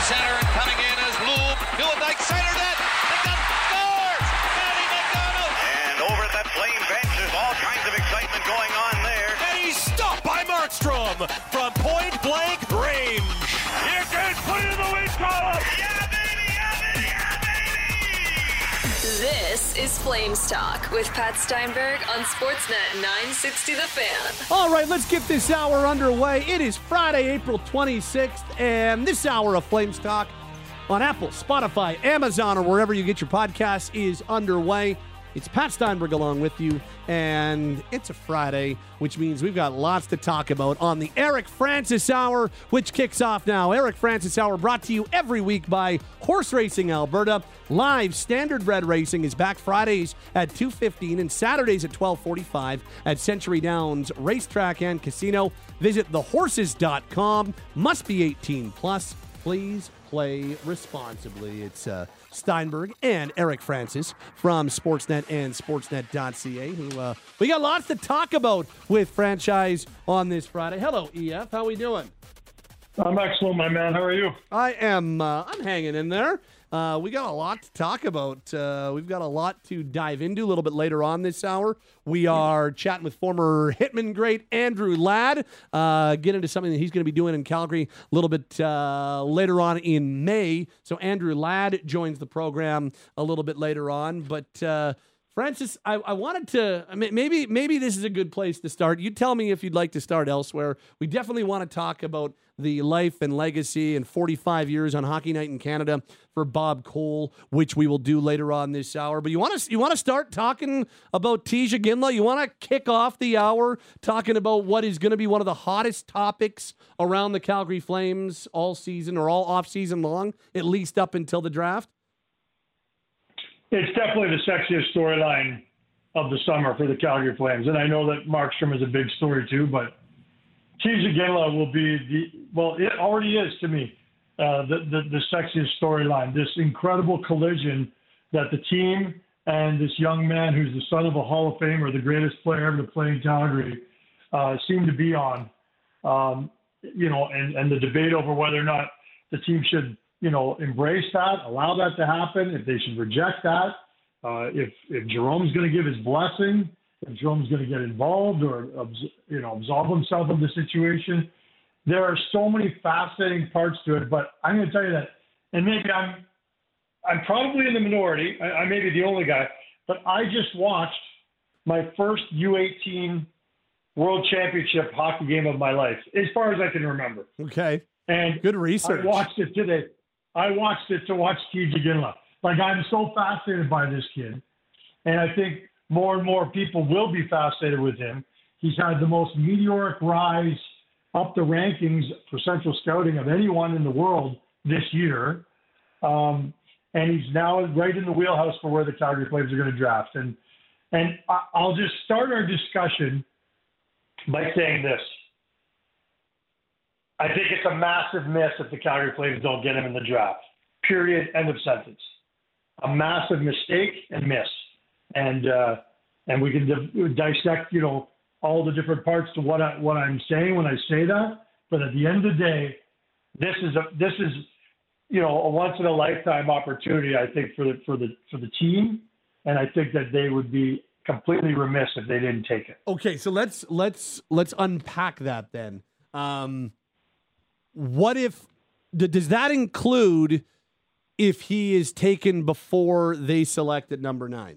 center and coming in is Lube. Hillendyke center net. McDonald scores! Matty McDonald! And over at that Flame bench, there's all kinds of excitement going on there. And he's stopped by Markstrom from point-blank range. You can put it in the win column! Yeah, baby! Yeah, baby! Yeah, baby! This is Flames Talk with Pat Steinberg on Sportsnet 960 The Fan. All right, let's get this hour underway. It is Friday, April 26th, and this hour of Flames Talk on Apple, Spotify, Amazon, or wherever you get your podcasts is underway. It's Pat Steinberg along with you, and it's a Friday, which means we've got lots to talk about on the Eric Francis Hour, which kicks off now. Eric Francis Hour brought to you every week by Horse Racing Alberta. Live standardbred racing is back Fridays at 2:15 and Saturdays at 12:45 at Century Downs Racetrack and Casino. Visit thehorses.com. Must be 18 plus. Please play responsibly. It's Steinberg and Eric Francis from Sportsnet and Sportsnet.ca. We got lots to talk about with franchise on this Friday. Hello, EF. How we doing? I'm excellent, my man. How are you? I am. I'm hanging in there. We got a lot to talk about. We've got a lot to dive into a little bit later on this hour. We are chatting with former Hitman great Andrew Ladd. Get into something that he's going to be doing in Calgary a little bit later on in May. So Andrew Ladd joins the program a little bit later on. But Francis, I wanted to maybe this is a good place to start. You tell me if you'd like to start elsewhere. We definitely want to talk about the life and legacy and 45 years on Hockey Night in Canada for Bob Cole, which we will do later on this hour. But you want to start talking about Tisha Ginla? You want to kick off the hour talking about what is going to be one of the hottest topics around the Calgary Flames all season or all off season long, at least up until the draft? It's definitely the sexiest storyline of the summer for the Calgary Flames. And I know that Markstrom is a big story too, but Tisha Ginla will be it already is to me, the sexiest storyline. This incredible collision that the team and this young man who's the son of a Hall of Famer, the greatest player ever to play in Calgary, seem to be on. And the debate over whether or not the team should, embrace that, allow that to happen, if they should reject that, if Jerome's going to give his blessing, if Jerome's going to get involved or, absolve himself of the situation. There are so many fascinating parts to it, but I'm going to tell you that, and maybe I'm probably in the minority. I may be the only guy, but I just watched my first U18 World Championship hockey game of my life, as far as I can remember. Okay. And good research. I watched it today. I watched it to watch Tisha Ginla. Like, I'm so fascinated by this kid. And I think more and more people will be fascinated with him. He's had the most meteoric rise up the rankings for Central Scouting of anyone in the world this year. And he's now right in the wheelhouse for where the Calgary Flames are going to draft. And I'll just start our discussion by saying this. I think it's a massive miss if the Calgary Flames don't get him in the draft. Period. End of sentence. A massive mistake and miss. And we can dissect, all the different parts to what I'm saying when I say that. But at the end of the day, this is a once in a lifetime opportunity, I think, for the team. And I think that they would be completely remiss if they didn't take it. Okay, so let's unpack that then. What if does that include if he is taken before they select at number 9?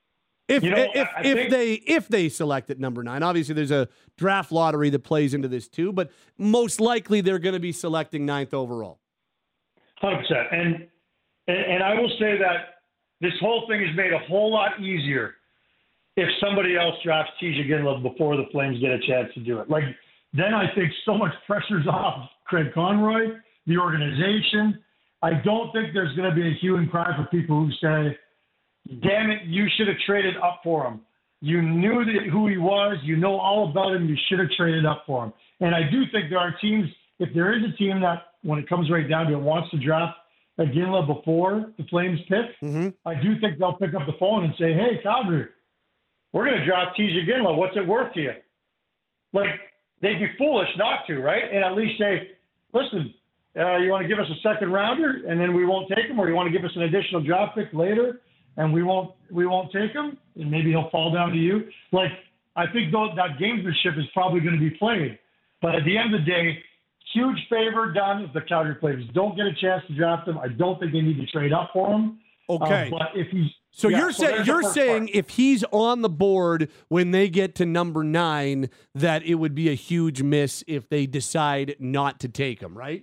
If they select at number 9, obviously there's a draft lottery that plays into this too, but most likely they're going to be selecting 9th overall. 100%. And I will say that this whole thing is made a whole lot easier if somebody else drafts Tisha Ginla before the Flames get a chance to do it. Like, then I think so much pressure's off Craig Conroy, the organization. I don't think there's going to be a hue and cry for people who say, damn it, you should have traded up for him. You knew who he was. You know all about him. You should have traded up for him. And I do think there are teams, if there is a team that, when it comes right down to it, wants to draft a Ginla before the Flames pick, I do think they'll pick up the phone and say, hey, Calgary, we're going to draft Tisha Ginla. What's it worth to you? Like, they'd be foolish not to, right? And at least say, listen, you want to give us a second rounder and then we won't take him, or you want to give us an additional draft pick later and we won't take him, and maybe he'll fall down to you. Like, I think that gamesmanship is probably going to be played. But at the end of the day, huge favor done if the Calgary Flames don't get a chance to draft him. I don't think they need to trade up for him. Okay. But if he's So you're saying if he's on the board when they get to number 9, that it would be a huge miss if they decide not to take him, right?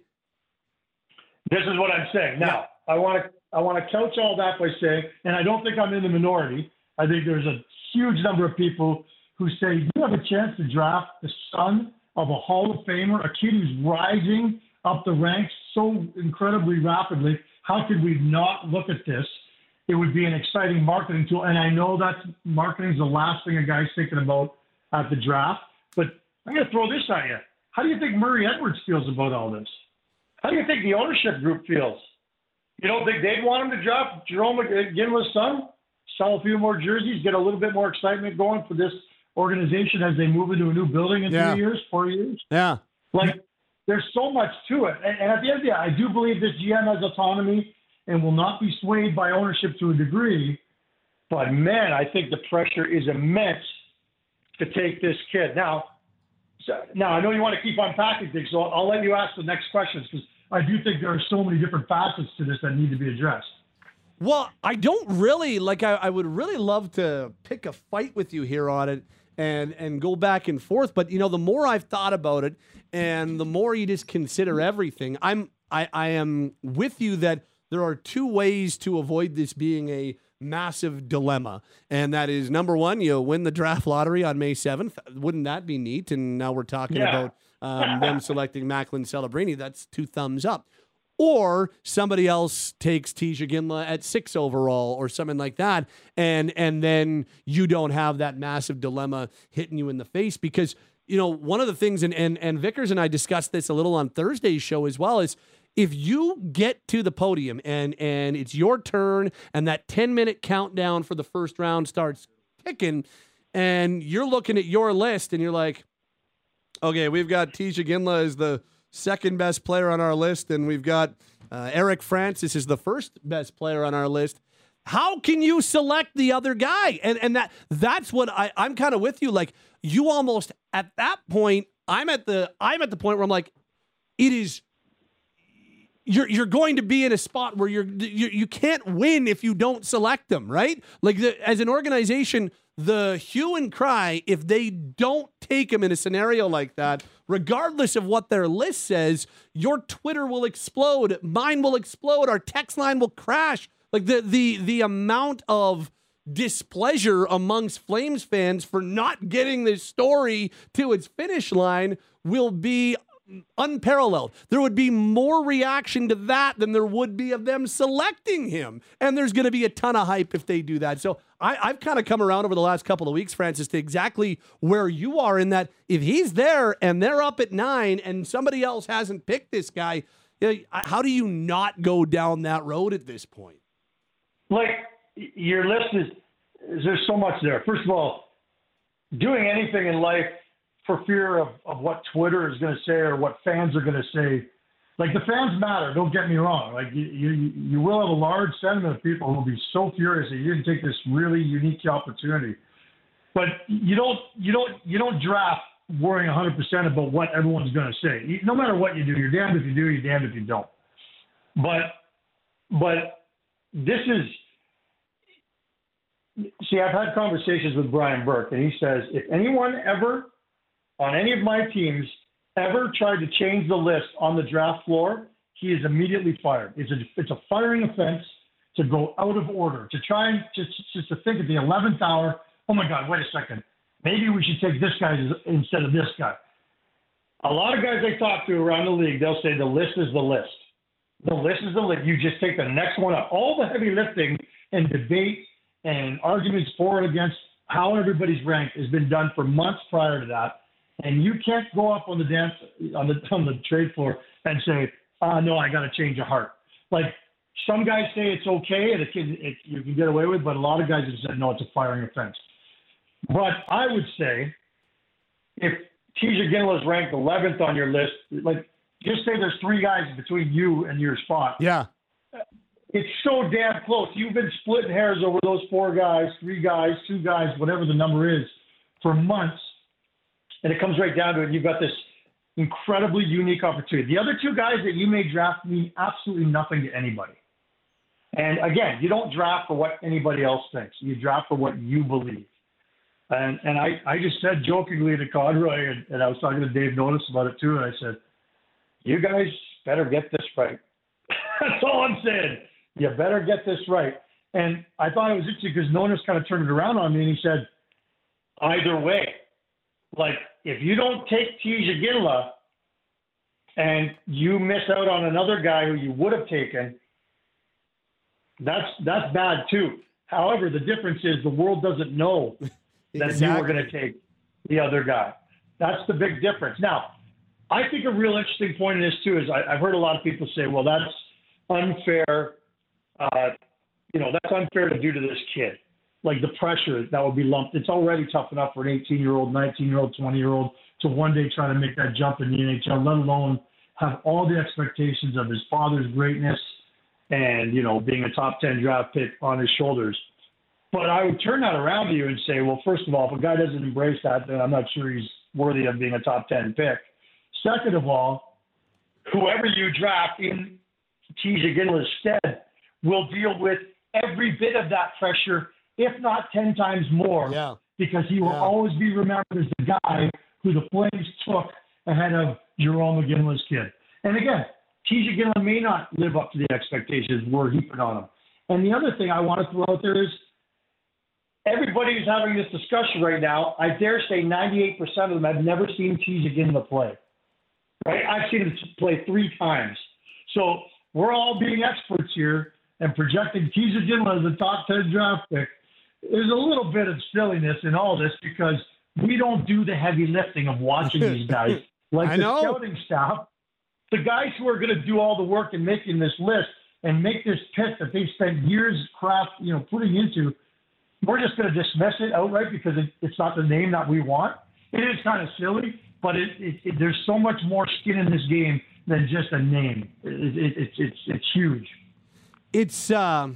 This is what I'm saying. Now, I want to couch all that by saying, and I don't think I'm in the minority. I think there's a huge number of people who say you have a chance to draft the son of a Hall of Famer, a kid who's rising up the ranks so incredibly rapidly. How could we not look at this? It would be an exciting marketing tool. And I know that marketing is the last thing a guy's thinking about at the draft. But I'm going to throw this at you. How do you think Murray Edwards feels about all this? How do you think the ownership group feels? You don't think they'd want him to draft Jerome Ginla's son? Sell a few more jerseys, get a little bit more excitement going for this organization as they move into a new building in 3 years, 4 years? Yeah. Like, there's so much to it. And at the end of the day, I do believe this GM has autonomy and will not be swayed by ownership to a degree. But, man, I think the pressure is immense to take this kid. Now, I know you want to keep unpacking things, so I'll let you ask the next questions, because I do think there are so many different facets to this that need to be addressed. Well, I don't really, I would really love to pick a fight with you here on it and go back and forth. But, the more I've thought about it and the more you just consider everything, I am with you that there are two ways to avoid this being a massive dilemma. And that is, number one, you win the draft lottery on May 7th. Wouldn't that be neat? And now we're talking about them selecting Macklin Celebrini. That's 2 thumbs up. Or somebody else takes Tisha Ginla at 6 overall or something like that. And then you don't have that massive dilemma hitting you in the face. Because, one of the things, and Vickers and I discussed this a little on Thursday's show as well, is if you get to the podium and it's your turn and that 10-minute countdown for the first round starts ticking and you're looking at your list and you're like, okay, we've got Tisha Ginla as the second best player on our list, and we've got Eric Francis is the first best player on our list. How can you select the other guy? And that's what I'm kind of with you. Like, you almost at that point, I'm at the point where I'm like, it is. You're going to be in a spot where you can't win if you don't select them, right? Like, as an organization, the hue and cry if they don't take him in a scenario like that, regardless of what their list says, your Twitter will explode, mine will explode, our text line will crash. Like, the amount of displeasure amongst Flames fans for not getting this story to its finish line will be unparalleled. There would be more reaction to that than there would be of them selecting him. And there's going to be a ton of hype if they do that. So I've kind of come around over the last couple of weeks, Francis, to exactly where you are, in that if he's there and they're up at 9 and somebody else hasn't picked this guy, how do you not go down that road at this point? Like, your list there's so much there. First of all, doing anything in life for fear of what Twitter is going to say or what fans are going to say. Like, the fans matter, don't get me wrong. Like, you will have a large sentiment of people who will be so furious that you didn't take this really unique opportunity. But you don't draft worrying 100% about what everyone's going to say. No matter what you do, you're damned if you do, you're damned if you don't. But this is, see, I've had conversations with Brian Burke, and he says, if anyone ever on any of my teams ever tried to change the list on the draft floor, he is immediately fired. It's a firing offense to go out of order, to try and just to think at the 11th hour, oh my God, wait a second, maybe we should take this guy instead of this guy. A lot of guys I talk to around the league, they'll say the list is the list. The list is the list. You just take the next one up. All the heavy lifting and debate and arguments for and against how everybody's ranked has been done for months prior to that. And you can't go up on the trade floor and say, no, I got to change a heart. Like, some guys say it's okay and you can get away with, but a lot of guys have said, no, it's a firing offense. But I would say if Tisha Ginla is ranked 11th on your list, like, just say there's 3 guys between you and your spot. Yeah. It's so damn close. You've been splitting hairs over those 4 guys, 3 guys, 2 guys, whatever the number is, for months. And it comes right down to it. You've got this incredibly unique opportunity. The other 2 guys that you may draft mean absolutely nothing to anybody. And again, you don't draft for what anybody else thinks. You draft for what you believe. And I just said jokingly to Conroy, and I was talking to Dave Notice about it too, and I said, you guys better get this right. That's all I'm saying. You better get this right. And I thought it was interesting because Notice kind of turned it around on me, and he said, either way, like if you don't take Tija Ginla and you miss out on another guy who you would have taken, that's bad too. However, the difference is the world doesn't know that you were going to take the other guy. That's the big difference. Now, I think a real interesting point in this too is I've heard a lot of people say, well, that's unfair. That's unfair to do to this kid. Like the pressure that would be lumped. It's already tough enough for an 18-year-old, 19-year-old, 20-year-old to one day try to make that jump in the NHL, let alone have all the expectations of his father's greatness and, being a top 10 draft pick on his shoulders. But I would turn that around to you and say, well, first of all, if a guy doesn't embrace that, then I'm not sure he's worthy of being a top 10 pick. Second of all, whoever you draft in Tija Ginla's stead will deal with every bit of that pressure, if not 10 times more, because he will always be remembered as the guy who the Flames took ahead of Jarome Iginla's kid. And again, Tija Ginla may not live up to the expectations we're heaping on him. And the other thing I want to throw out there is everybody who's having this discussion right now, I dare say 98% of them have never seen Tija Ginla play. Right? I've seen him play 3 times. So we're all being experts here and projecting Tija Ginla as a top 10 draft pick. There's a little bit of silliness in all this because we don't do the heavy lifting of watching these guys. Like the scouting staff, the guys who are going to do all the work in making this list and make this pick that they've spent years putting into, we're just going to dismiss it outright because it's not the name that we want. It is kind of silly, but there's so much more skin in this game than just a name. It's huge. It's the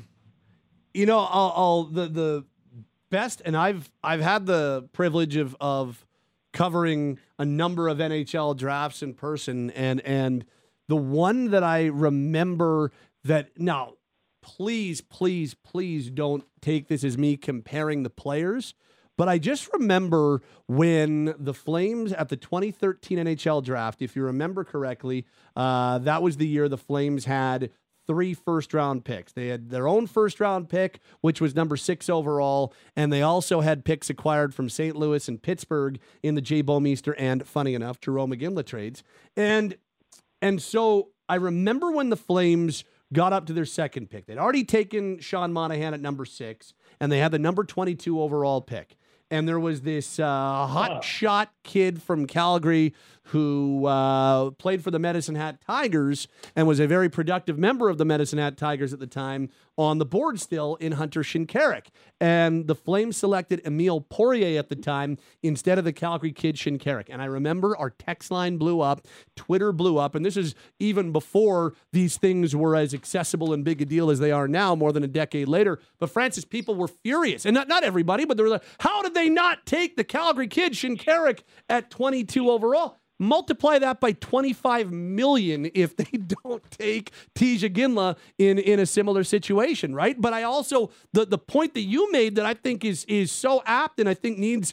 best, and I've had the privilege of covering a number of NHL drafts in person, and the one that I remember that now, please don't take this as me comparing the players, but I just remember when the Flames at the 2013 NHL draft, if you remember correctly, that was the year the Flames had 3 first-round picks. They had their own first-round pick, which was number 6 overall, and they also had picks acquired from St. Louis and Pittsburgh in the Jay Bouwmeester and, funny enough, Jarome Iginla trades. And so I remember when the Flames got up to their second pick. They'd already taken Sean Monahan at number 6, and they had the number 22 overall pick. And there was this hot shot kid from Calgary who played for the Medicine Hat Tigers and was a very productive member of the Medicine Hat Tigers at the time on the board still in Hunter Shinkaruk. And the Flames selected Emile Poirier at the time instead of the Calgary kid Shinkaruk. And I remember our text line blew up, Twitter blew up, and this is even before these things were as accessible and big a deal as they are now, more than a decade later. But Francis, people were furious. And not everybody, but they were like, how did they not take the Calgary kid Shinkaruk at 22 overall? Multiply that by 25 million if they don't take Tija Ginla in a similar situation, right? But I also, the point that you made that I think is so apt and I think needs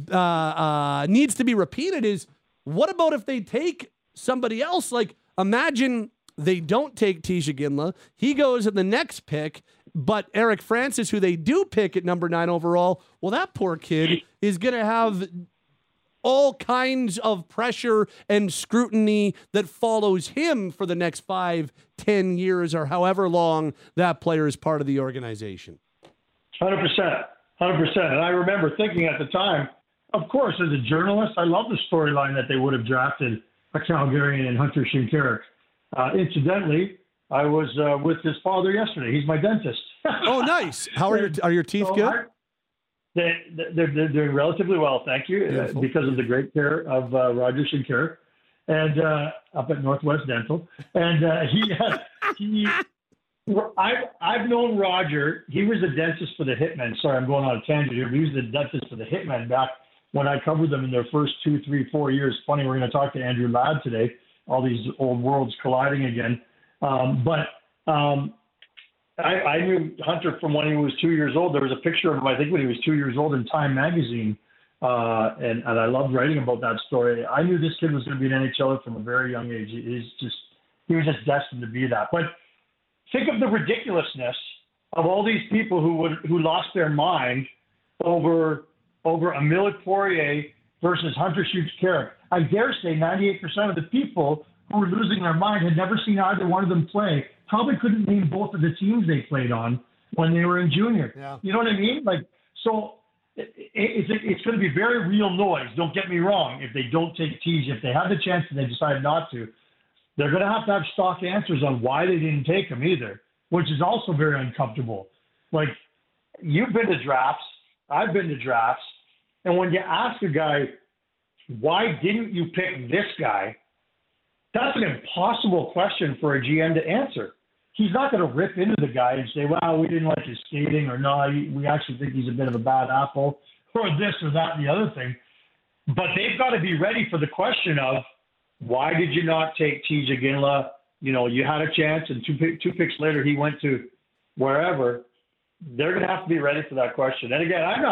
to be repeated is, what about if they take somebody else? Like, imagine they don't take Tija Ginla. He goes at the next pick, but Eric Francis, who they do pick at number 9 overall, well, that poor kid is going to have all kinds of pressure and scrutiny that follows him for the next 5, 10 years, or however long that player is part of the organization. 100%. And I remember thinking at the time, of course, as a journalist, I love the storyline that they would have drafted a Calgarian and Hunter Shinkaruk. Incidentally, I was with his father yesterday. He's my dentist. Oh, nice. How are your teeth good? They're doing relatively well, thank you, because of the great care of Roger Shinkaruk. and up at Northwest Dental. And I've known Roger. He was the dentist for the Hitmen. Sorry, I'm going on a tangent here. But he was the dentist for the Hitmen back when I covered them in their first 2, 3, 4 years. Funny, we're going to talk to Andrew Ladd today. All these old worlds colliding again. I knew Hunter from when he was 2 years old. There was a picture of him, I think, when he was 2 years old in Time magazine. And I loved writing about that story. I knew this kid was going to be an NHLer from a very young age. He was just destined to be that. But think of the ridiculousness of all these people who lost their mind over Emile Poirier versus Hunter Shoots Carrick. I dare say 98% of the people who were losing their mind had never seen either one of them play. Probably couldn't name both of the teams they played on when they were in junior. Yeah. You know what I mean? So it's going to be very real noise. Don't get me wrong. If they don't take Teej, if they have the chance and they decide not to, they're going to have stock answers on why they didn't take him either, which is also very uncomfortable. Like, you've been to drafts. I've been to drafts. And when you ask a guy, why didn't you pick this guy? That's an impossible question for a GM to answer. He's not going to rip into the guy and say, well, we didn't like his skating, or no, we actually think he's a bit of a bad apple, or this or that and the other thing. But they've got to be ready for the question of, why did you not take TJ Ginla? You know, you had a chance, and two picks later he went to wherever. They're going to have to be ready for that question. And again, I'm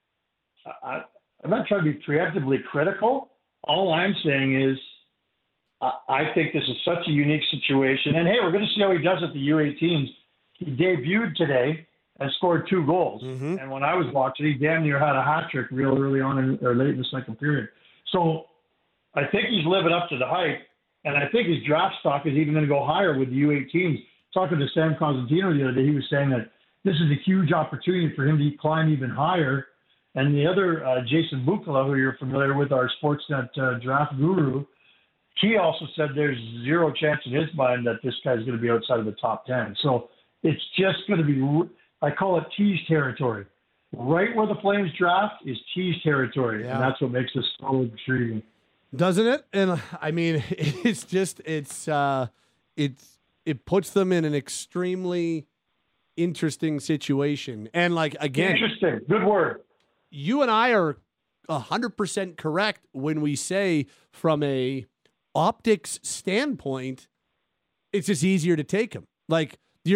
not trying to be preemptively critical. All I'm saying is, I think this is such a unique situation. And, hey, we're going to see how he does at the U18s. He debuted today and scored 2 goals. Mm-hmm. And when I was watching, he damn near had a hat trick real early on or late in the second period. So I think he's living up to the hype. And I think his draft stock is even going to go higher with the U18s. Talking to Sam Cosentino the other day, he was saying that this is a huge opportunity for him to climb even higher. And the other, Jason Bukala, who you're familiar with, our Sportsnet draft guru, he also said there's zero chance in his mind that this guy's going to be outside of the top 10. So it's just going to be, I call it tease territory. Right where the Flames draft is tease territory, and that's what makes this so intriguing. Doesn't it? And I mean, it's just, it puts them in an extremely interesting situation. And like, again, interesting, good word. You and I are 100% correct when we say, from a optics standpoint, it's just easier to take him. Like,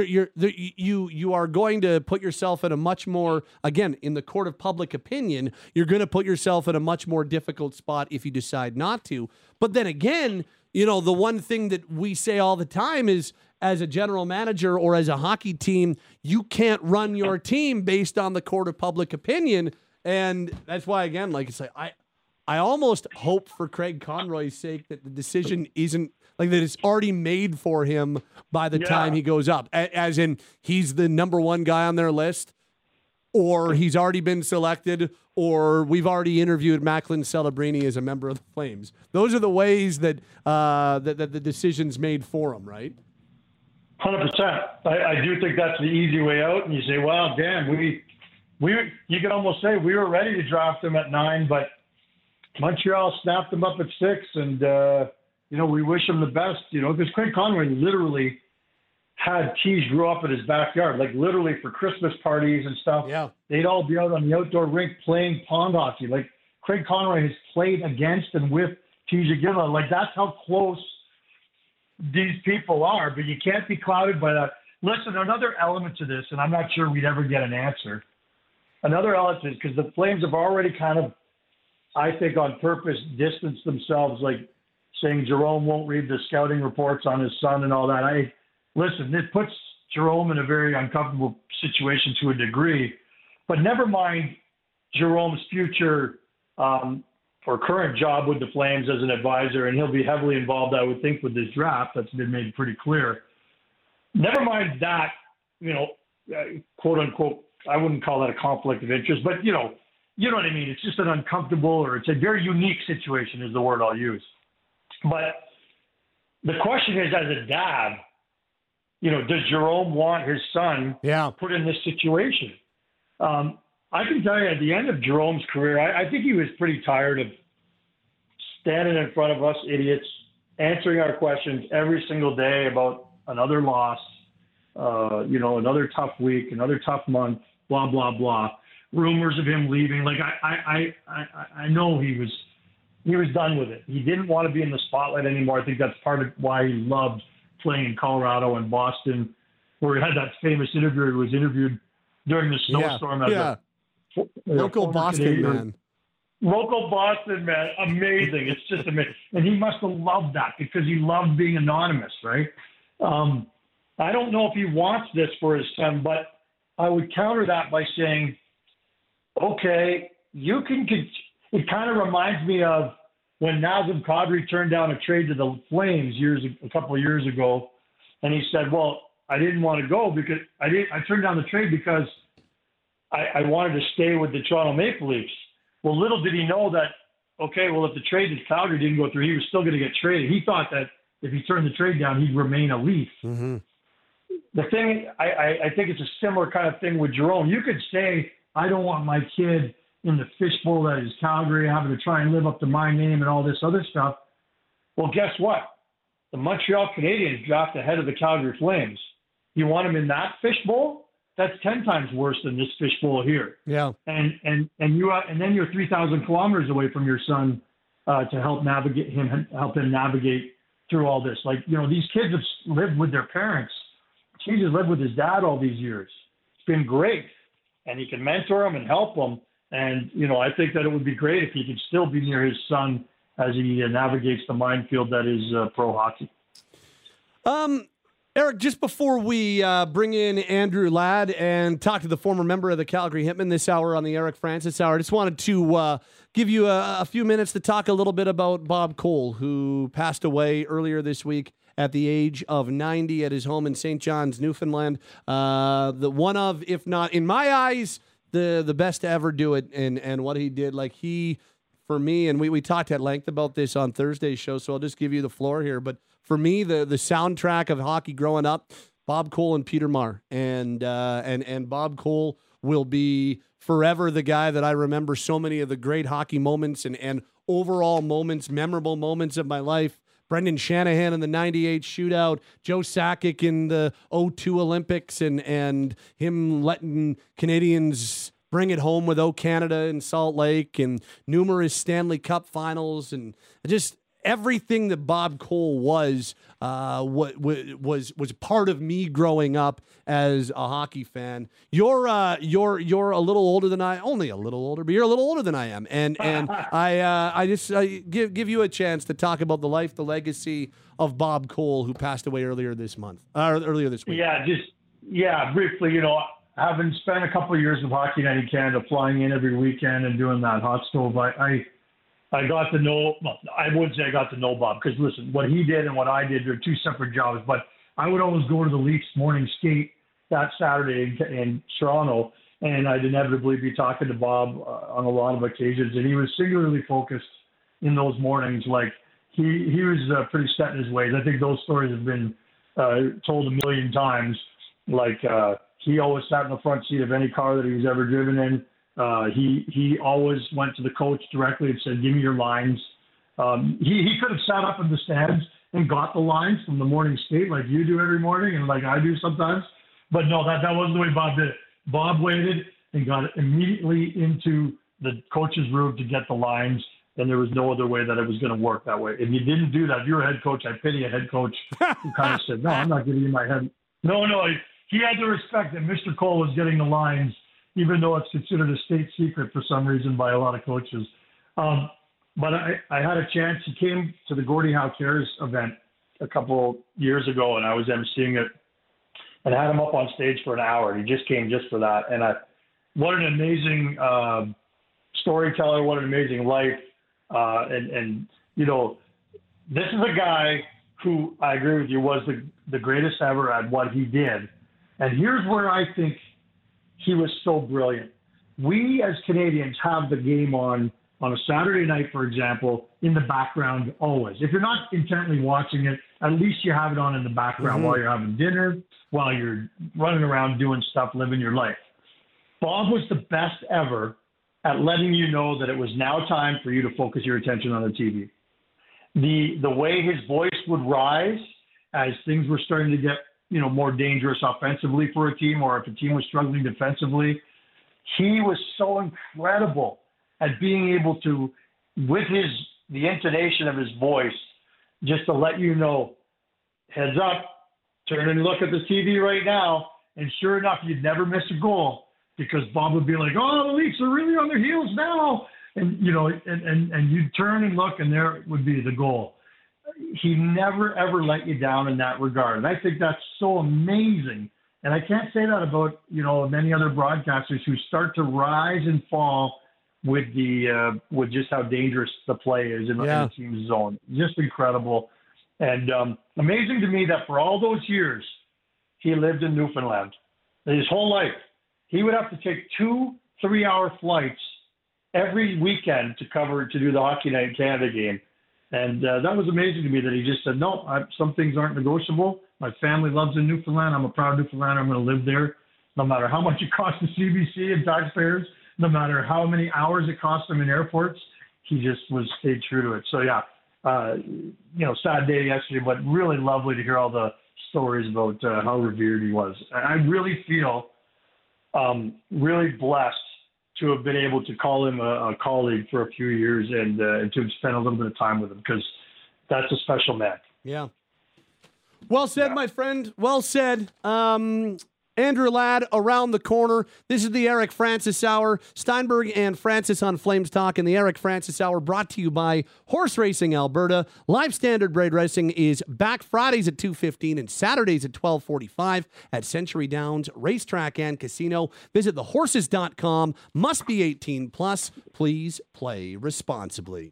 you are going to put yourself in a much more, again, in the court of public opinion, you're going to put yourself in a much more difficult spot if you decide not to. But then again, you know, the one thing that we say all the time is, as a general manager or as a hockey team, you can't run your team based on the court of public opinion. And that's why, again, like I say, I almost hope for Craig Conroy's sake that the decision isn't like that it's already made for him by the time he goes up, as in he's the number 1 guy on their list, or he's already been selected, or we've already interviewed Macklin Celebrini as a member of the Flames. Those are the ways that that the decision's made for him, right? 100%. I do think that's the easy way out. And you say, well, damn, you can almost say we were ready to draft him at 9, but Montreal snapped him up at 6, and, we wish him the best, because Craig Conroy literally had Teej grew up in his backyard, like literally for Christmas parties and stuff. Yeah. They'd all be out on the outdoor rink playing pond hockey. Like, Craig Conroy has played against and with Teej Ginla. Like, that's how close these people are, but you can't be clouded by that. Listen, another element to this, and I'm not sure we'd ever get an answer. Another element is because the Flames have already kind of, I think on purpose, distanced themselves, like saying Jerome won't read the scouting reports on his son and all that. Listen, it puts Jerome in a very uncomfortable situation to a degree, but never mind Jerome's future or current job with the Flames as an advisor, and he'll be heavily involved, I would think, with this draft. That's been made pretty clear. Never mind that, quote unquote, I wouldn't call that a conflict of interest, but you know what I mean? It's just an uncomfortable, or it's a very unique situation is the word I'll use. But the question is, as a dad, does Jerome want his son put in this situation? I can tell you at the end of Jerome's career, I think he was pretty tired of standing in front of us idiots answering our questions every single day about another loss, another tough week, another tough month, blah, blah, blah. Rumors of him leaving. Like, I know he was done with it. He didn't want to be in the spotlight anymore. I think that's part of why he loved playing in Colorado and Boston, where he had that famous interview. He was interviewed during the snowstorm. Local Boston Canadian man. Local Boston man. Amazing. It's just amazing. And he must have loved that because he loved being anonymous, right? I don't know if he wants this for his son, but I would counter that by saying, okay, it kind of reminds me of when Nazem Kadri turned down a trade to the Flames a couple of years ago, and he said, well, I didn't want to go because I turned down the trade because I wanted to stay with the Toronto Maple Leafs. Well, little did he know that, okay, well, if the trade to Calgary didn't go through, he was still going to get traded. He thought that if he turned the trade down, he'd remain a Leaf. Mm-hmm. The thing, I think it's a similar kind of thing with Jerome. You could say, I don't want my kid in the fishbowl that is Calgary, having to try and live up to my name and all this other stuff. Well, guess what? The Montreal Canadiens draft ahead of the Calgary Flames. You want him in that fishbowl? That's 10 times worse than this fishbowl here. Yeah. And then you're 3,000 kilometers away from your son to help him navigate through all this. Like, these kids have lived with their parents. He's lived with his dad all these years. It's been great. And he can mentor him and help him. And, I think that it would be great if he could still be near his son as he navigates the minefield that is pro hockey. Eric, just before we bring in Andrew Ladd and talk to the former member of the Calgary Hitmen this hour on the Eric Francis Hour, I just wanted to give you a few minutes to talk a little bit about Bob Cole, who passed away earlier this week at the age of 90 at his home in St. John's, Newfoundland. The one of, if not, in my eyes, the best to ever do it, and what he did. Like, he, for me, and we talked at length about this on Thursday's show, so I'll just give you the floor here, but for me, the soundtrack of hockey growing up, Bob Cole and Peter Marr, and Bob Cole will be forever the guy that I remember so many of the great hockey moments and overall moments, memorable moments of my life. Brendan Shanahan in the 98 shootout, Joe Sakic in the 02 Olympics, and him letting Canadians bring it home with O Canada in Salt Lake, and numerous Stanley Cup finals, and just everything that Bob Cole was part of me growing up as a hockey fan. You're a little older than only a little older, but you're a little older than I am, and I give you a chance to talk about the life, the legacy of Bob Cole, who passed away earlier this week. Yeah, briefly, having spent a couple of years of Hockey Night in Canada, flying in every weekend and doing that hot stove, I got to know, well, I wouldn't say I got to know Bob, because listen, what he did and what I did are two separate jobs, but I would always go to the Leafs morning skate that Saturday in Toronto, and I'd inevitably be talking to Bob on a lot of occasions, and he was singularly focused in those mornings. Like, he was pretty set in his ways. I think those stories have been told a million times. Like, he always sat in the front seat of any car that he was ever driven in. He always went to the coach directly and said, give me your lines. He could have sat up in the stands and got the lines from the morning skate like you do every morning and like I do sometimes. But no, that wasn't the way Bob did it. Bob waited and got immediately into the coach's room to get the lines, and there was no other way that it was going to work that way. If you didn't do that, if you were a head coach, I pity a head coach who kind of said, no, I'm not giving you my head. No, he had to respect that Mr. Cole was getting the lines, even though it's considered a state secret for some reason by a lot of coaches. But I had a chance. He came to the Gordie Howe Cares event a couple years ago, and I was emceeing it, and I had him up on stage for an hour. He just came just for that. And what an amazing storyteller, what an amazing life. And this is a guy who, I agree with you, was the greatest ever at what he did. And here's where I think he was so brilliant. We as Canadians have the game on a Saturday night, for example, in the background always. If you're not intently watching it, at least you have it on in the background while you're having dinner, while you're running around doing stuff, living your life. Bob was the best ever at letting you know that it was now time for you to focus your attention on the TV. the way his voice would rise as things were starting to get, more dangerous offensively for a team, or if a team was struggling defensively, he was so incredible at being able to, with the intonation of his voice, just to let you know, heads up, turn and look at the TV right now. And sure enough, you'd never miss a goal because Bob would be like, oh, the Leafs are really on their heels now. And, and you'd turn and look, and there would be the goal. He never, ever let you down in that regard. And I think that's so amazing. And I can't say that about, many other broadcasters who start to rise and fall with with just how dangerous the play is in the team's zone. Just incredible. And amazing to me that for all those years, he lived in Newfoundland. His whole life, he would have to take 2 3-hour flights every weekend to do the Hockey Night in Canada game. And that was amazing to me that he just said, no, some things aren't negotiable. My family loves in Newfoundland. I'm a proud Newfoundlander. I'm going to live there, no matter how much it costs the CBC and taxpayers, no matter how many hours it cost him in airports. He just stayed true to it. So, yeah, sad day yesterday, but really lovely to hear all the stories about how revered he was. I really feel really blessed to have been able to call him a colleague for a few years and to have spent a little bit of time with him, because that's a special man. Yeah. Well said, my friend. Well said. Andrew Ladd around the corner. This is the Eric Francis Hour. Steinberg and Francis on Flames Talk, and the Eric Francis Hour brought to you by Horse Racing Alberta. Live Standard Grade Racing is back Fridays at 2:15 and Saturdays at 12:45 at Century Downs Racetrack and Casino. Visit thehorses.com. Must be 18 plus. Please play responsibly.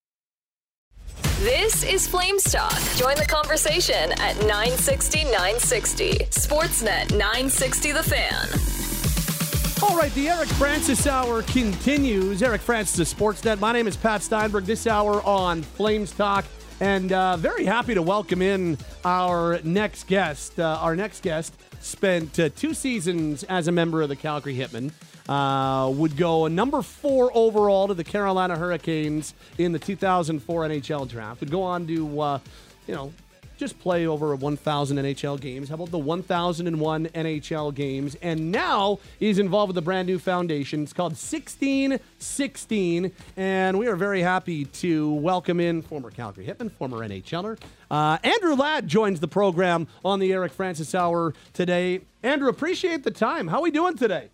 This is Flames Talk. Join the conversation at 960-960. Sportsnet 960 The Fan. All right, the Eric Francis Hour continues. Eric Francis of Sportsnet. My name is Pat Steinberg. This hour on Flames Talk. And very happy to welcome in our next guest. Our next guest spent 2 seasons as a member of the Calgary Hitmen. Would go number 4 overall to the Carolina Hurricanes in the 2004 NHL draft. Would go on to, just play over 1,000 NHL games. How about the 1,001 NHL games? And now he's involved with a brand new foundation. It's called 1616. And we are very happy to welcome in former Calgary Hitman, former NHLer. Andrew Ladd joins the program on the Eric Francis Hour today. Andrew, appreciate the time. How are we doing today?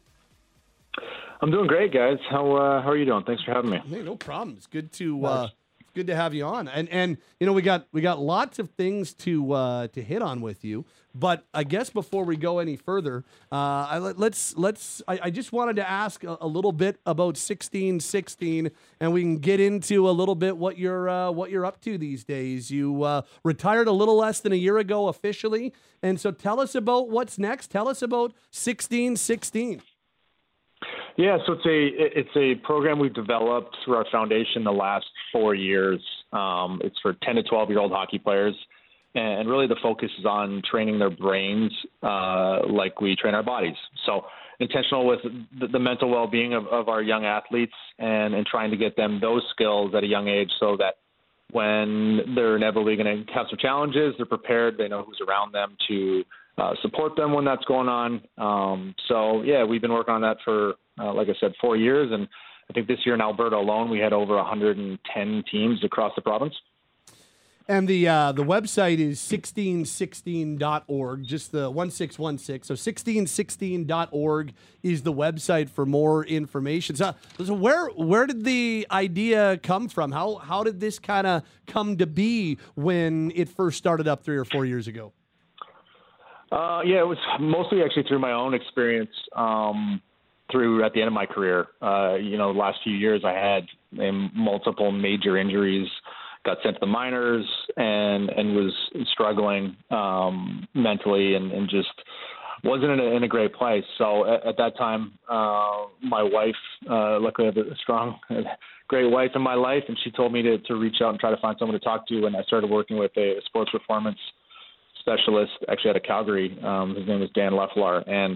I'm doing great, guys. How are you doing? Thanks for having me. Hey, no problem. It's good to have you on. And we got lots of things to hit on with you. But I guess before we go any further, I just wanted to ask a little bit about 1616, and we can get into a little bit what you're up to these days. You retired a little less than a year ago officially, and so tell us about what's next. Tell us about 1616. Yeah, so it's a program we've developed through our foundation the last 4 years. It's for 10 to 12-year-old hockey players, and really the focus is on training their brains like we train our bodies. So intentional with the mental well-being of our young athletes and trying to get them those skills at a young age so that when they're inevitably going to have some challenges, they're prepared, they know who's around them to support them when that's going on. So, yeah, we've been working on that for, like I said, 4 years. And I think this year in Alberta alone, we had over 110 teams across the province. And the website is 1616.org, just the 1616. So 1616.org is the website for more information. So where did the idea come from? How did this kind of come to be when it first started up 3 or 4 years ago? It was mostly actually through my own experience through at the end of my career. The last few years I had multiple major injuries, got sent to the minors and was struggling mentally and just wasn't in a great place. So at that time, my wife, luckily I have a strong, great wife in my life, and she told me to reach out and try to find someone to talk to. And I started working with a sports performance specialist actually out of Calgary. His name is Dan Leffler. And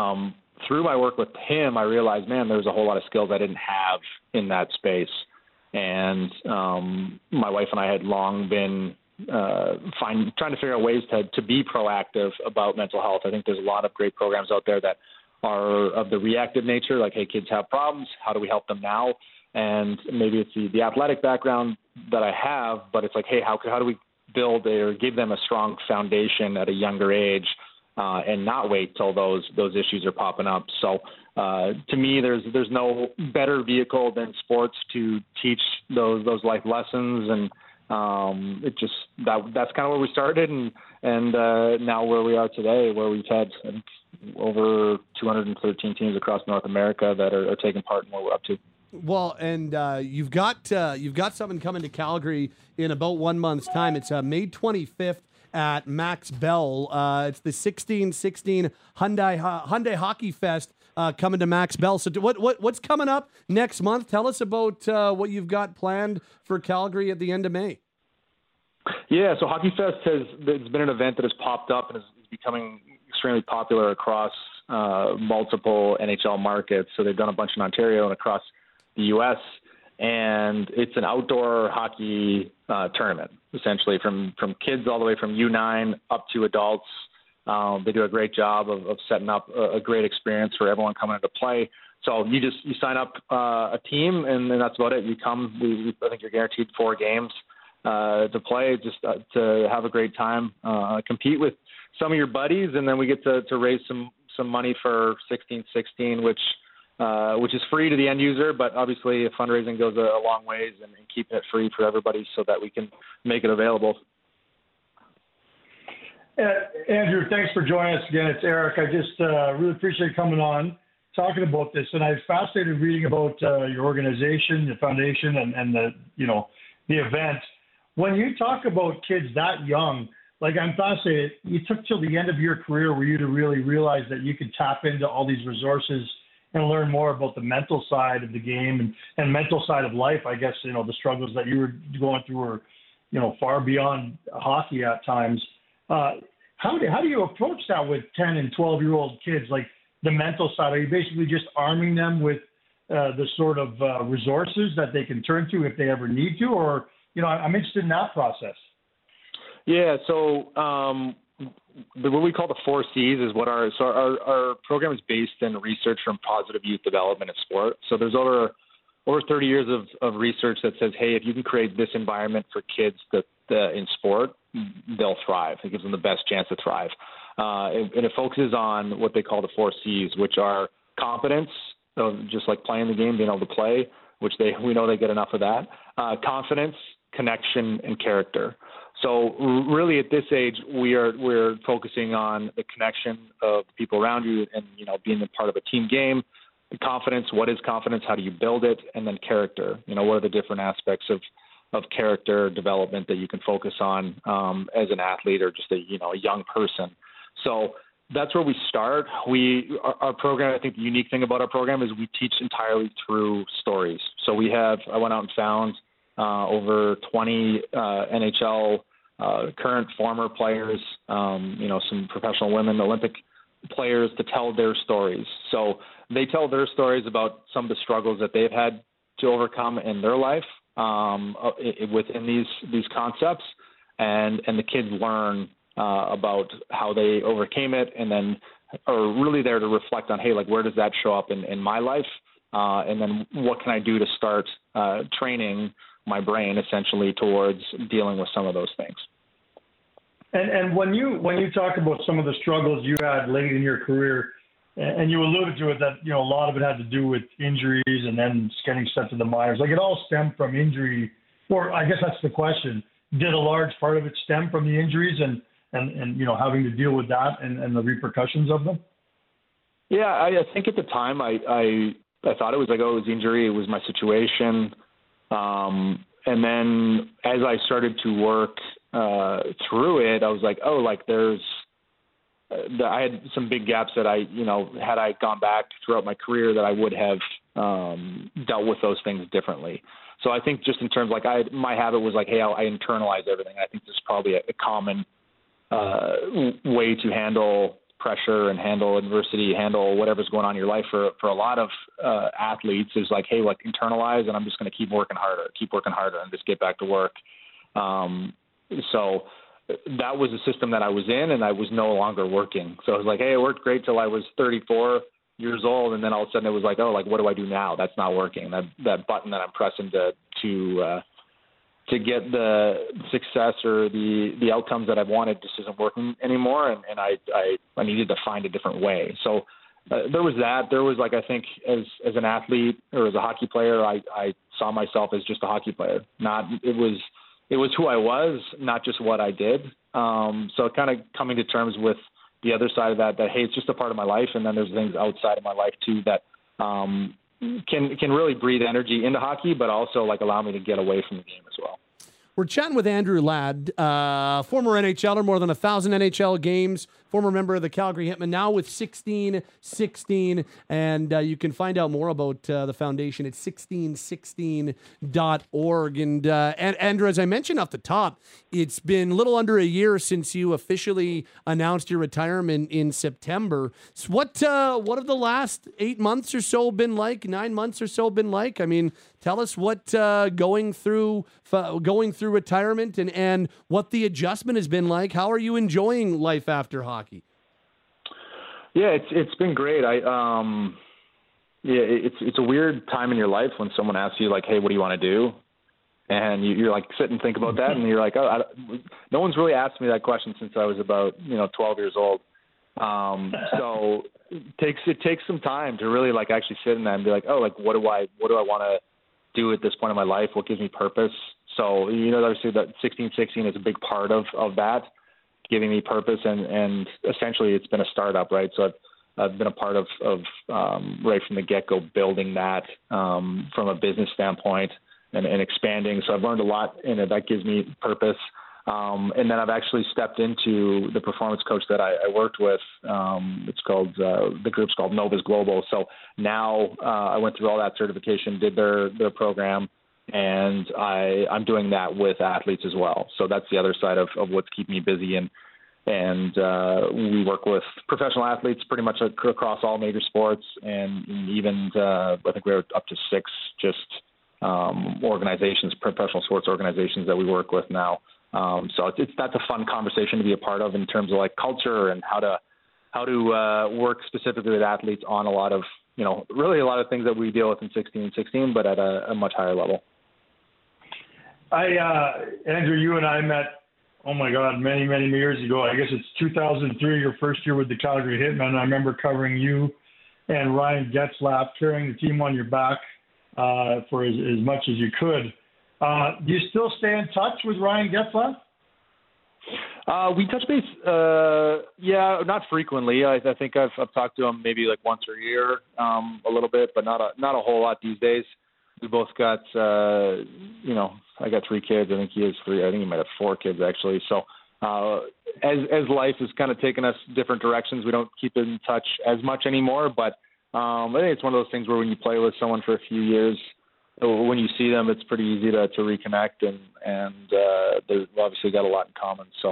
through my work with him, I realized, man, there was a whole lot of skills I didn't have in that space. And my wife and I had long been trying to figure out ways to be proactive about mental health. I think there's a lot of great programs out there that are of the reactive nature, like, hey, kids have problems, how do we help them now? And maybe it's the athletic background that I have, but it's like, hey, how do we build or give them a strong foundation at a younger age and not wait till those issues are popping up. So to me, there's no better vehicle than sports to teach those life lessons, and that's kind of where we started, and now where we are today, where we've had over 213 teams across North America that are taking part in what we're up to. Well, and you've got something coming to Calgary in about 1 month's time. It's May 25th at Max Bell. It's the 1616 Hyundai Hockey Fest coming to Max Bell. So what's coming up next month? Tell us about what you've got planned for Calgary at the end of May. Yeah, so Hockey Fest it's been an event that has popped up and is becoming extremely popular across multiple NHL markets. So they've done a bunch in Ontario and across the U.S., and it's an outdoor hockey tournament, essentially, from kids all the way from U9 up to adults. They do a great job of setting up a great experience for everyone coming into play. So you sign up a team, and then that's about it. You come. I think you're guaranteed 4 games to play, just to have a great time, compete with some of your buddies, and then we get to raise some money for 1616, which is free to the end user, but obviously fundraising goes a long ways, and keeping it free for everybody so that we can make it available. Andrew, thanks for joining us again. It's Eric. I just really appreciate coming on, talking about this, and I was fascinated reading about your organization, your foundation, and the event. When you talk about kids that young, like, I'm fascinated, you took till the end of your career for you to really realize that you could tap into all these resources and learn more about the mental side of the game and mental side of life. I guess, the struggles that you were going through were, far beyond hockey at times. How do you approach that with 10 and 12-year-old kids, like the mental side? Are you basically just arming them with the sort of resources that they can turn to if they ever need to? Or, I'm interested in that process. Yeah, so what we call the 4 C's is what our program is based in research from positive youth development in sport. So there's over 30 years of research that says, hey, if you can create this environment for kids that in sport, they'll thrive. It gives them the best chance to thrive. And it focuses on what they call the 4 C's, which are competence, so just like playing the game, being able to play, which we know they get enough of that. Confidence, connection, and character. So really at this age, we're focusing on the connection of the people around you and, being a part of a team game. The confidence, what is confidence? How do you build it? And then character, what are the different aspects of character development that you can focus on as an athlete or just a young person. So that's where we start. Our program, I think the unique thing about our program is we teach entirely through stories. So I went out and found over 20 NHL current former players, some professional women, Olympic players, to tell their stories. So they tell their stories about some of the struggles that they've had to overcome in their life within these concepts, and the kids learn about how they overcame it, and then are really there to reflect on, hey, like, where does that show up in my life, and then what can I do to start training my brain essentially towards dealing with some of those things. And when you talk about some of the struggles you had late in your career, and you alluded to it, that a lot of it had to do with injuries and then getting sent to the minors. Like, it all stemmed from injury, or I guess that's the question. Did a large part of it stem from the injuries and having to deal with that and the repercussions of them? Yeah, I think at the time I thought it was like, oh, it was injury, it was my situation. And then as I started to work through it, I was like, oh, like I had some big gaps that had I gone back throughout my career, that I would have dealt with those things differently. So I think just in terms, like, my habit was like, hey, I internalize everything. I think this is probably a common way to handle pressure and handle adversity, handle whatever's going on in your life for a lot of athletes is like, hey, like internalize, and I'm just going to keep working harder and just get back to work. So that was the system that I was in, and I was no longer working. So I was like, hey, it worked great till I was 34 years old, and then all of a sudden it was like, oh, like what do I do now? That's not working. That button that I'm pressing to get the success or the outcomes that I wanted just isn't working anymore, and I needed to find a different way. So there was that. There was, like, I think as an athlete or as a hockey player, I saw myself as just a hockey player. It was who I was, not just what I did. So kind of coming to terms with the other side of that, hey, it's just a part of my life, and then there's things outside of my life too that can really breathe energy into hockey, but also like allow me to get away from the game as well. We're chatting with Andrew Ladd, former NHLer, more than 1,000 NHL games, former member of the Calgary Hitmen, now with 1616, and you can find out more about the foundation at 1616.org. And Andrew, as I mentioned off the top, it's been a little under a year since you officially announced your retirement in September. So what have the last 8 months or so been like, 9 months or so been like? I mean, tell us what going through retirement and what the adjustment has been like. How are you enjoying life after hockey? Yeah, it's been great. It's a weird time in your life when someone asks you like, hey, what do you want to do? And you're like, sit and think about that, and you're like, oh, no one's really asked me that question since I was about 12 years old. So it takes some time to really like actually sit in that and be like, oh, like what do I want to do at this point in my life? What gives me purpose? So obviously that 1616 is a big part of that, giving me purpose, and essentially it's been a startup, right? So I've been a part of right from the get-go building that from a business standpoint and expanding. So I've learned a lot in it. That gives me purpose. And then I've actually stepped into the performance coach that I worked with. It's called, the group's called Novus Global. So now I went through all that certification, did their program, and I'm doing that with athletes as well. So that's the other side of what's keeping me busy. And we work with professional athletes pretty much across all major sports, and even I think we're up to 6 just organizations, professional sports organizations that we work with now. So that's a fun conversation to be a part of in terms of like culture and how to work specifically with athletes on a lot of really a lot of things that we deal with in 1616, but at a much higher level. Andrew, you and I met, oh my God, many years ago. I guess it's 2003, your first year with the Calgary Hitmen. I remember covering you and Ryan Getzlaf, carrying the team on your back for as much as you could. Do you still stay in touch with Ryan Getzlaf? We touch base, not frequently. I think I've talked to him maybe like once a year, a little bit, but not a whole lot these days. We both got, I got 3 kids. I think he has 3. I think he might have 4 kids actually. So as life has kind of taken us different directions, we don't keep in touch as much anymore. But I think it's one of those things where when you play with someone for a few years, when you see them, it's pretty easy to reconnect, and they've obviously got a lot in common. So,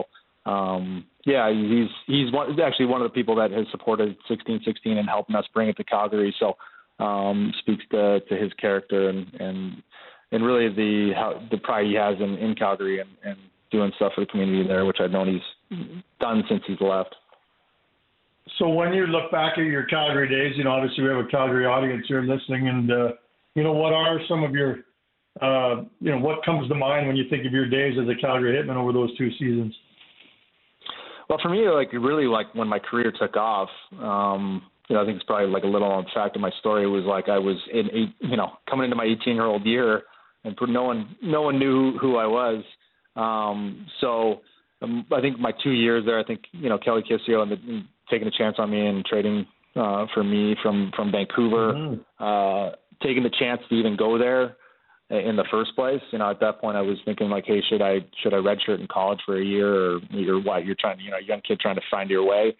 he's actually one of the people that has supported 1616 and helping us bring it to Calgary. So, speaks to his character and really the pride he has in Calgary and doing stuff for the community there, which I've known he's done since he's left. So when you look back at your Calgary days, obviously we have a Calgary audience here listening, and what are some of your, what comes to mind when you think of your days as a Calgary Hitman over those 2 seasons? Well, for me, really when my career took off, I think it's probably like a little on fact of my story was like I was coming into my 18-year-old year, and no one knew who I was. So I think my 2 years there, I think Kelly Kissio and taking a chance on me and trading for me from Vancouver. Taking the chance to even go there in the first place. At that point I was thinking like, hey, should I redshirt in college for a year, or what? You're trying to, a young kid trying to find your way.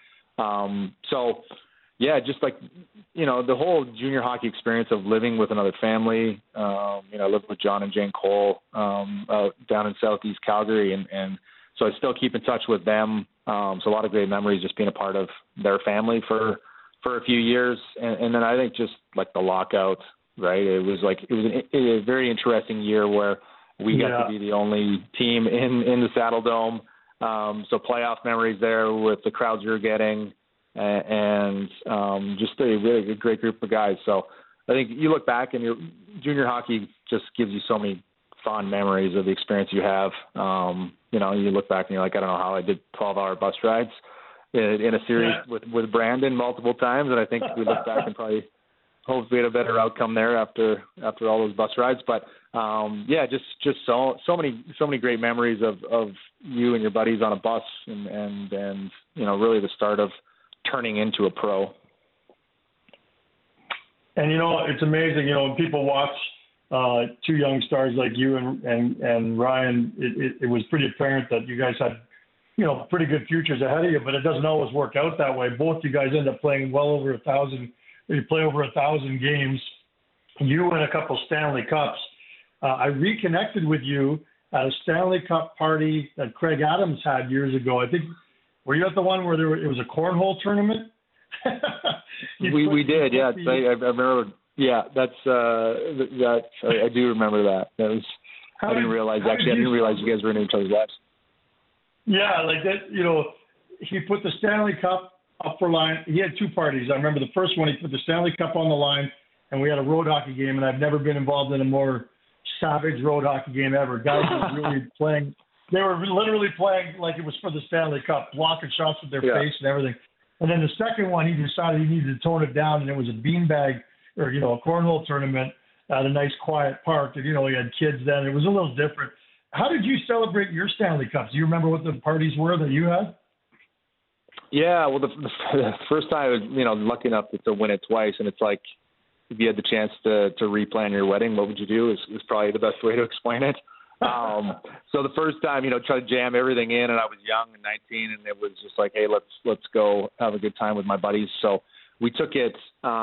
Just like, the whole junior hockey experience of living with another family. I lived with John and Jane Cole down in Southeast Calgary, and so I still keep in touch with them So a lot of great memories just being a part of their family for a few years. And then I think just like the lockout, right? It was a very interesting year where we got to be the only team in the Saddle Dome. So playoff memories there with the crowds we were getting and just a really great group of guys. So I think you look back and your junior hockey just gives you so many fond memories of the experience you have. You look back and you're like, I don't know how I did 12-hour bus rides in a series with Brandon multiple times. And I think we look back and probably hopefully had a better outcome there after all those bus rides. But just so many great memories of you and your buddies on a bus and really the start of turning into a pro. And it's amazing. When people watch two young stars like you and Ryan, it was pretty apparent that you guys had pretty good futures ahead of you. But it doesn't always work out that way. Both you guys end up playing well over 1,000. You play over 1,000 games. You win a couple Stanley Cups. I reconnected with you at a Stanley Cup party that Craig Adams had years ago. I think, were you at the one where it was a cornhole tournament? we did, yeah. I remember. Yeah, that's I do remember that. That was. I didn't realize you guys were in each other's lives. Yeah, like that. He put the Stanley Cup up for line. He had two parties. I remember the first one. He put the Stanley Cup on the line, and we had a road hockey game. And I've never been involved in a more savage road hockey game ever. Guys were really playing. They were literally playing like it was for the Stanley Cup, blocking shots with their face and everything. And then the second one, he decided he needed to tone it down, and it was a beanbag or a cornhole tournament at a nice quiet park. And he had kids then. It was a little different. How did you celebrate your Stanley Cups? Do you remember what the parties were that you had? Yeah, well, the first time I was, lucky enough to win it twice, and it's like if you had the chance to replan your wedding, what would you do? Is probably the best way to explain it. So the first time, try to jam everything in, and I was young and 19, and it was just like, hey, let's go have a good time with my buddies. So we took it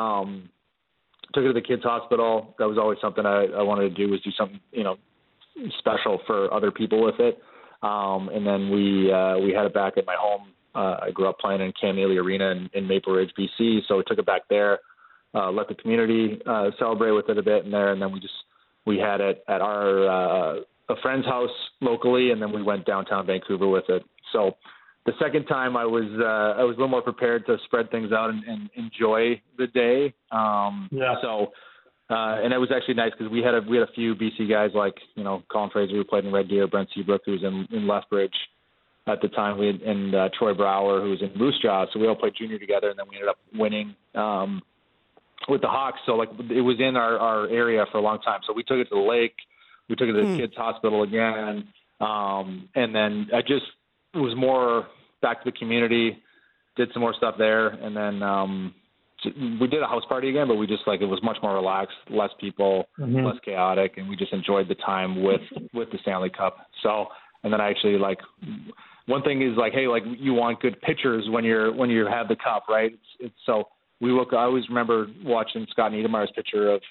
to the kids' hospital. That was always something I wanted to do, was do something, special for other people with it. And then we had it back at my home. I grew up playing in Cam Neely Arena in Maple Ridge, BC. So we took it back there, let the community celebrate with it a bit in there, and then we had it at our a friend's house locally, and then we went downtown Vancouver with it. So the second time I was a little more prepared to spread things out and enjoy the day. So and it was actually nice because we had a few BC guys like Colin Fraser, who played in Red Deer, Brent Seabrook, who was in Lethbridge at the time, and Troy Brower, who was in Moose Jaw. So we all played junior together, and then we ended up winning with the Hawks. So it was in our area for a long time. So we took it to the lake. We took it to the kids' hospital again. And then I just was more back to the community, did some more stuff there. And then we did a house party again, but we just it was much more relaxed, less people, less chaotic. And we just enjoyed the time with the Stanley Cup. So, and then I actually one thing is hey, you want good pictures when you have the cup, right? It's so I always remember watching Scott Niedermayer's picture of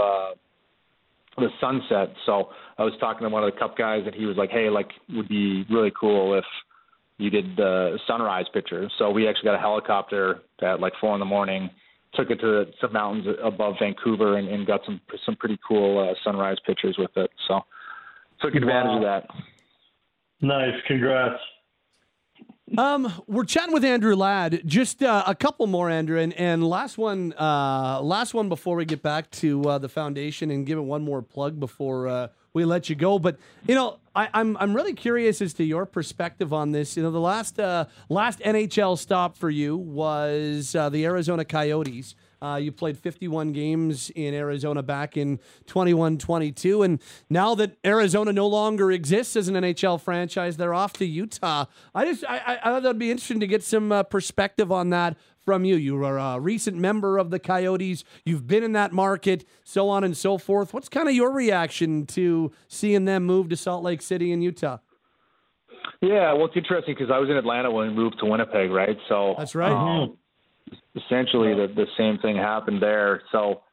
the sunset. So I was talking to one of the Cup guys, and he was like, hey, would be really cool if you did the sunrise picture. So we actually got a helicopter at 4 a.m, took it to some mountains above Vancouver, and got some pretty cool sunrise pictures with it. So took advantage of that. Nice. Congrats. We're chatting with Andrew Ladd. Just a couple more, Andrew, and last one before we get back to the foundation, and give it one more plug before we let you go. But I'm really curious as to your perspective on this. The last NHL stop for you was the Arizona Coyotes. You played 51 games in Arizona back in 21-22, and now that Arizona no longer exists as an NHL franchise, they're off to Utah. I thought that'd be interesting to get some perspective on that from you. You are a recent member of the Coyotes. You've been in that market, so on and so forth. What's kind of your reaction to seeing them move to Salt Lake City in Utah? Yeah, well, it's interesting because I was in Atlanta when we moved to Winnipeg, right? So that's right. Essentially, the same thing happened there. So,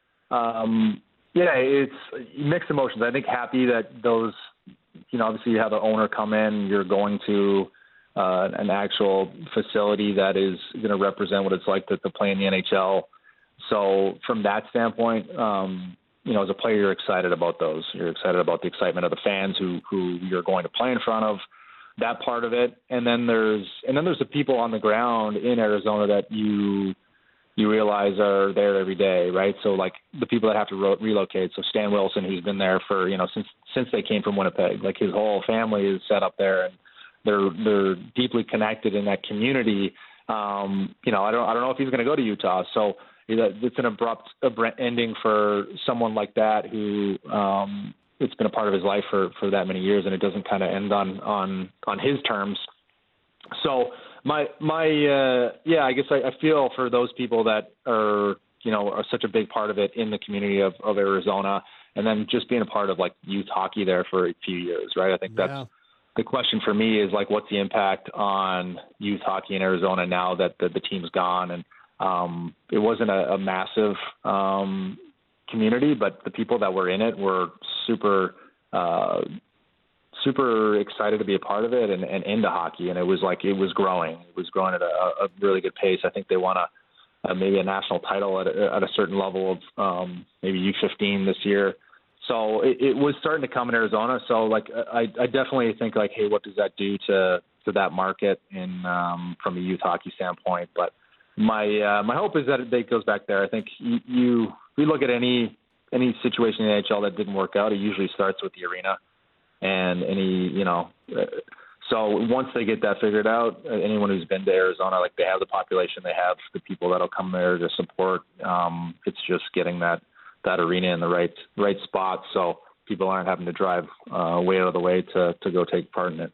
it's mixed emotions. I think happy that those, obviously you have the owner come in. You're going to an actual facility that is going to represent what it's like to play in the NHL. So from that standpoint, as a player, you're excited about those. You're excited about the excitement of the fans who you're going to play in front of, that part of it. And then there's the people on the ground in Arizona that you realize are there every day, right? So like the people that have to relocate. So Stan Wilson, who's been there for, since they came from Winnipeg, like his whole family is set up there and they're deeply connected in that community. I don't know if he's going to go to Utah. So it's an abrupt ending for someone like that who it's been a part of his life for that many years, and it doesn't kind of end on his terms. So I guess I feel for those people that are such a big part of it in the community of Arizona, and then just being a part of like youth hockey there for a few years, right? I think that's the question for me is like, what's the impact on youth hockey in Arizona now that the team's gone? And it wasn't a massive community, but the people that were in it were super excited to be a part of it and into hockey. And it was growing. It was growing at a really good pace. I think they won maybe a national title at a certain level of maybe U15 this year. So it was starting to come in Arizona. So like I definitely think like, hey, what does that do to that market from a youth hockey standpoint? But my hope is that it goes back there. I think we look at any situation in the NHL that didn't work out, it usually starts with the arena and so once they get that figured out, anyone who's been to Arizona, like they have the population, they have the people that'll come there to support. It's just getting that arena in the right spot so people aren't having to drive way out of the way to go take part in it.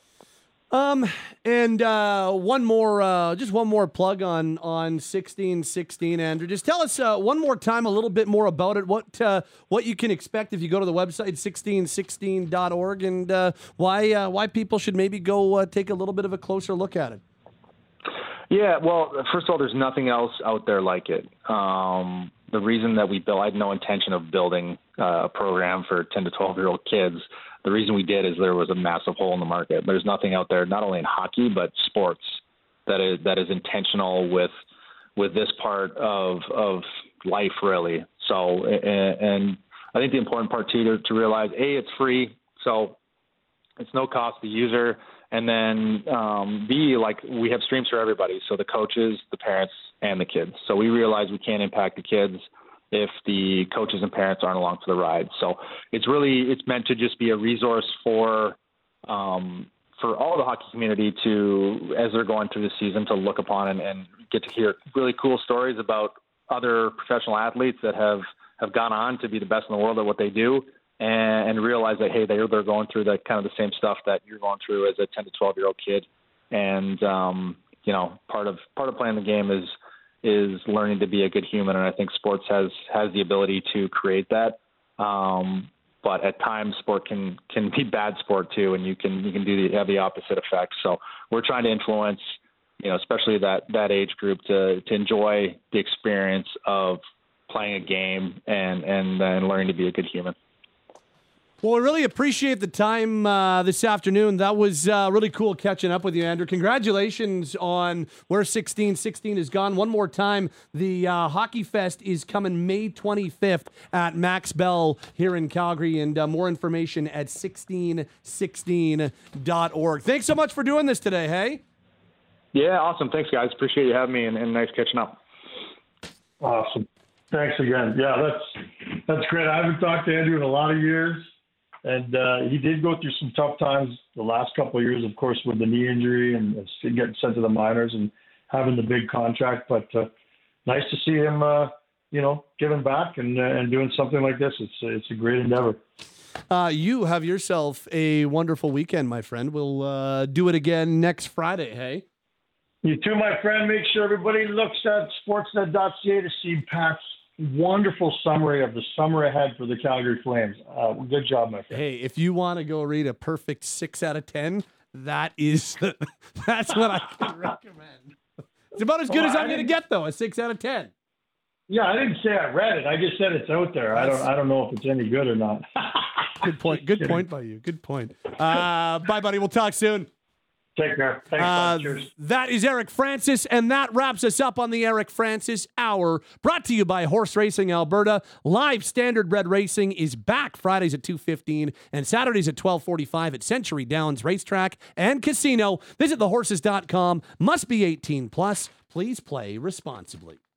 And one more plug on 1616, Andrew. Just tell us one more time a little bit more about it. What you can expect if you go to the website 1616.org, and why people should maybe go take a little bit of a closer look at it. Yeah, well, first of all, there's nothing else out there like it. The reason that I had no intention of building a program for 10 to 12-year-old kids. The reason we did is there was a massive hole in the market. There's nothing out there, not only in hockey, but sports that is intentional with this part of life, really. So, and I think the important part too to realize, A, it's free, so it's no cost to the user. And then B, like we have streams for everybody. So the coaches, the parents, and the kids. So we realize we can't impact the kids if the coaches and parents aren't along for the ride. So it's meant to just be a resource for all the hockey community to, as they're going through the season, to look upon and get to hear really cool stories about other professional athletes that have gone on to be the best in the world at what they do, and realize that, hey, they're going through the kind of the same stuff that you're going through as a 10 to 12-year-old kid. And, part of playing the game is learning to be a good human. And I think sports has the ability to create that. But at times sport can be bad sport too. And you can have the opposite effect. So we're trying to influence, especially that age group to enjoy the experience of playing a game and learning to be a good human. Well, I really appreciate the time this afternoon. That was really cool catching up with you, Andrew. Congratulations on where 1616 has gone. One more time, the Hockey Fest is coming May 25th at Max Bell here in Calgary, and more information at 1616.org. Thanks so much for doing this today, hey? Yeah, awesome. Thanks, guys. Appreciate you having me, and nice catching up. Awesome. Thanks again. Yeah, that's great. I haven't talked to Andrew in a lot of years. And he did go through some tough times the last couple of years, of course, with the knee injury and getting sent to the minors and having the big contract. But nice to see him, giving back and doing something like this. It's a great endeavor. You have yourself a wonderful weekend, my friend. We'll do it again next Friday, hey? You too, my friend. Make sure everybody looks at sportsnet.ca to see Pat's wonderful summary of the summer ahead for the Calgary Flames. Good job, my friend. Hey, if you want to go read a perfect 6 out of 10, that's what I can recommend. It's about as good as I'm going to get, though, a 6 out of 10. Yeah, I didn't say I read it. I just said it's out there. I don't know if it's any good or not. Good point. Good point by you. Good point. Bye, buddy. We'll talk soon. Take care. Thanks, bud. Cheers. That is Eric Francis, and that wraps us up on the Eric Francis Hour, brought to you by Horse Racing Alberta. Live standardbred racing is back Fridays at 2:15 and Saturdays at 12:45 at Century Downs Racetrack and Casino. Visit thehorses.com. Must be 18 plus. Please play responsibly.